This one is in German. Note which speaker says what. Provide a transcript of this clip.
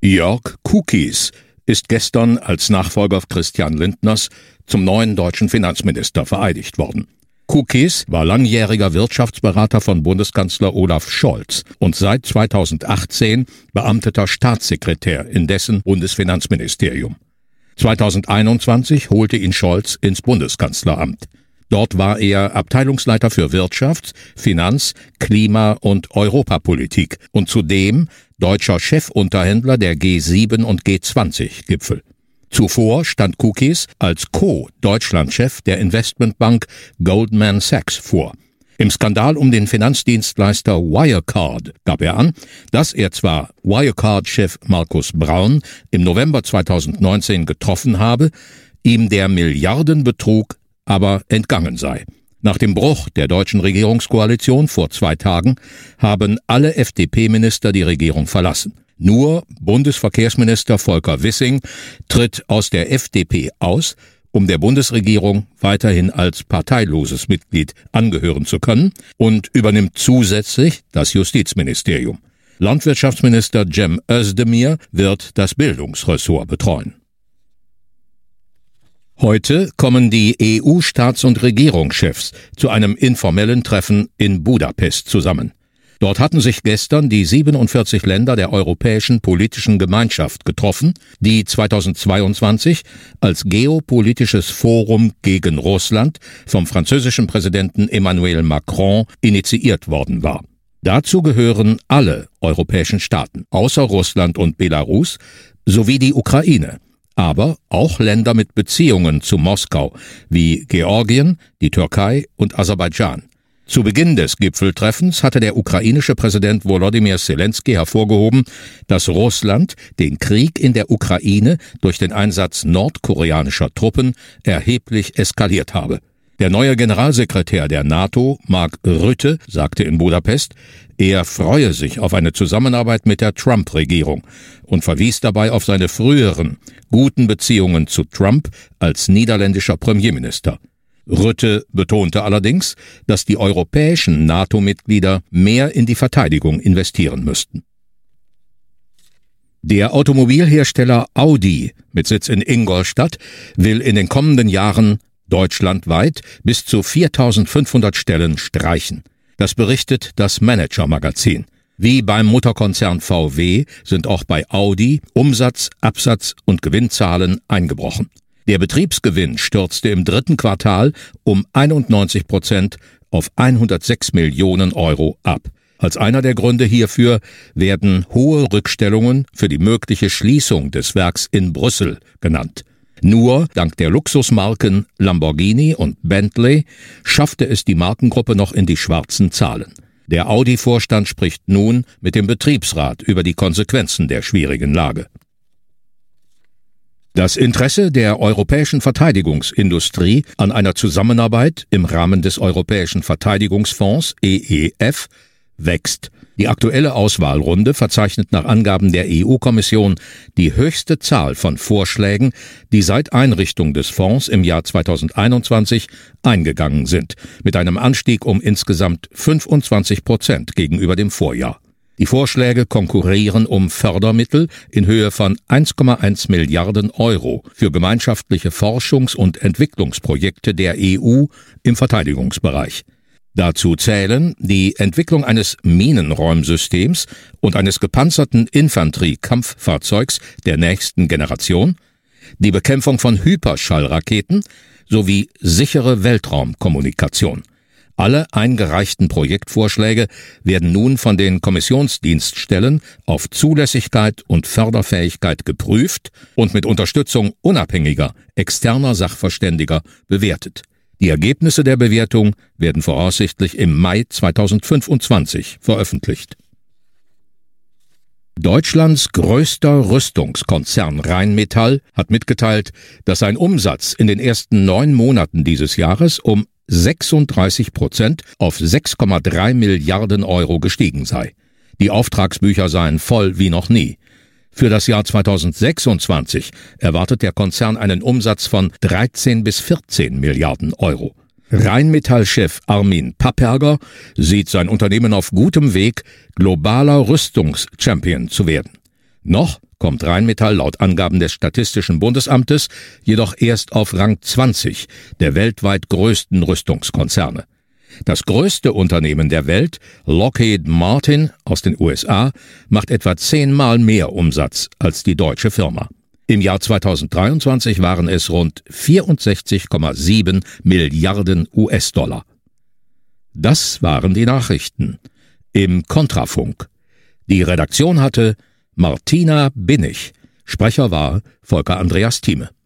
Speaker 1: Jörg Kukis ist gestern als Nachfolger Christian Lindners zum neuen deutschen Finanzminister vereidigt worden. Kukis war langjähriger Wirtschaftsberater von Bundeskanzler Olaf Scholz und seit 2018 beamteter Staatssekretär in dessen Bundesfinanzministerium. 2021 holte ihn Scholz ins Bundeskanzleramt. Dort war er Abteilungsleiter für Wirtschafts-, Finanz-, Klima- und Europapolitik und zudem deutscher Chefunterhändler der G7 und G20-Gipfel. Zuvor stand Kukis als Co-Deutschlandchef der Investmentbank Goldman Sachs vor. Im Skandal um den Finanzdienstleister Wirecard gab er an, dass er zwar Wirecard-Chef Markus Braun im November 2019 getroffen habe, ihm der Milliardenbetrug aber entgangen sei. Nach dem Bruch der deutschen Regierungskoalition vor 2 Tagen haben alle FDP-Minister die Regierung verlassen. Nur Bundesverkehrsminister Volker Wissing tritt aus der FDP aus, um der Bundesregierung weiterhin als parteiloses Mitglied angehören zu können, und übernimmt zusätzlich das Justizministerium. Landwirtschaftsminister Cem Özdemir wird das Bildungsressort betreuen. Heute kommen die EU-Staats- und Regierungschefs zu einem informellen Treffen in Budapest zusammen. Dort hatten sich gestern die 47 Länder der Europäischen Politischen Gemeinschaft getroffen, die 2022 als Geopolitisches Forum gegen Russland vom französischen Präsidenten Emmanuel Macron initiiert worden war. Dazu gehören alle europäischen Staaten, außer Russland und Belarus, sowie die Ukraine, aber auch Länder mit Beziehungen zu Moskau, wie Georgien, die Türkei und Aserbaidschan. Zu Beginn des Gipfeltreffens hatte der ukrainische Präsident Volodymyr Zelensky hervorgehoben, dass Russland den Krieg in der Ukraine durch den Einsatz nordkoreanischer Truppen erheblich eskaliert habe. Der neue Generalsekretär der NATO, Mark Rutte, sagte in Budapest, er freue sich auf eine Zusammenarbeit mit der Trump-Regierung und verwies dabei auf seine früheren guten Beziehungen zu Trump als niederländischer Premierminister. Rutte betonte allerdings, dass die europäischen NATO-Mitglieder mehr in die Verteidigung investieren müssten. Der Automobilhersteller Audi mit Sitz in Ingolstadt will in den kommenden Jahren deutschlandweit bis zu 4.500 Stellen streichen. Das berichtet das Manager-Magazin. Wie beim Mutterkonzern VW sind auch bei Audi Umsatz, Absatz und Gewinnzahlen eingebrochen. Der Betriebsgewinn stürzte im 3. Quartal um 91% auf 106 Millionen Euro ab. Als einer der Gründe hierfür werden hohe Rückstellungen für die mögliche Schließung des Werks in Brüssel genannt. Nur dank der Luxusmarken Lamborghini und Bentley schaffte es die Markengruppe noch in die schwarzen Zahlen. Der Audi-Vorstand spricht nun mit dem Betriebsrat über die Konsequenzen der schwierigen Lage. Das Interesse der europäischen Verteidigungsindustrie an einer Zusammenarbeit im Rahmen des Europäischen Verteidigungsfonds EEF wächst. Die aktuelle Auswahlrunde verzeichnet nach Angaben der EU-Kommission die höchste Zahl von Vorschlägen, die seit Einrichtung des Fonds im Jahr 2021 eingegangen sind, mit einem Anstieg um insgesamt 25% gegenüber dem Vorjahr. Die Vorschläge konkurrieren um Fördermittel in Höhe von 1,1 Milliarden Euro für gemeinschaftliche Forschungs- und Entwicklungsprojekte der EU im Verteidigungsbereich. Dazu zählen die Entwicklung eines Minenräumsystems und eines gepanzerten Infanterie-Kampffahrzeugs der nächsten Generation, die Bekämpfung von Hyperschallraketen sowie sichere Weltraumkommunikation. Alle eingereichten Projektvorschläge werden nun von den Kommissionsdienststellen auf Zulässigkeit und Förderfähigkeit geprüft und mit Unterstützung unabhängiger, externer Sachverständiger bewertet. Die Ergebnisse der Bewertung werden voraussichtlich im Mai 2025 veröffentlicht. Deutschlands größter Rüstungskonzern Rheinmetall hat mitgeteilt, dass sein Umsatz in den ersten 9 Monaten dieses Jahres um 36% auf 6,3 Milliarden Euro gestiegen sei. Die Auftragsbücher seien voll wie noch nie. Für das Jahr 2026 erwartet der Konzern einen Umsatz von 13 bis 14 Milliarden Euro. Rheinmetall-Chef Armin Papperger sieht sein Unternehmen auf gutem Weg, globaler Rüstungschampion zu werden. Noch kommt Rheinmetall laut Angaben des Statistischen Bundesamtes jedoch erst auf Rang 20 der weltweit größten Rüstungskonzerne. Das größte Unternehmen der Welt, Lockheed Martin aus den USA, macht etwa 10-mal mehr Umsatz als die deutsche Firma. Im Jahr 2023 waren es rund 64,7 Milliarden US-Dollar. Das waren die Nachrichten im Kontrafunk. Die Redaktion hatte Martina Binnig. Sprecher war Volker Andreas Thieme.